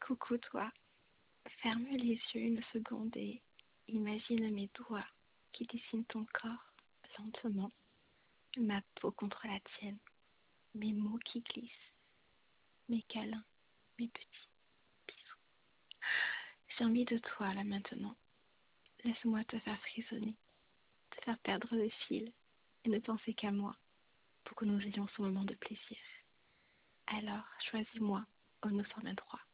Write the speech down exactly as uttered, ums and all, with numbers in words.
Coucou toi, ferme les yeux une seconde et imagine mes doigts qui dessinent ton corps lentement, ma peau contre la tienne, mes mots qui glissent, mes câlins, mes petits bisous. J'ai envie de toi là maintenant. Laisse-moi te faire frissonner, te faire perdre le fil et ne penser qu'à moi pour que nous ayons ce moment de plaisir. Alors choisis-moi au neuf cent vingt-trois.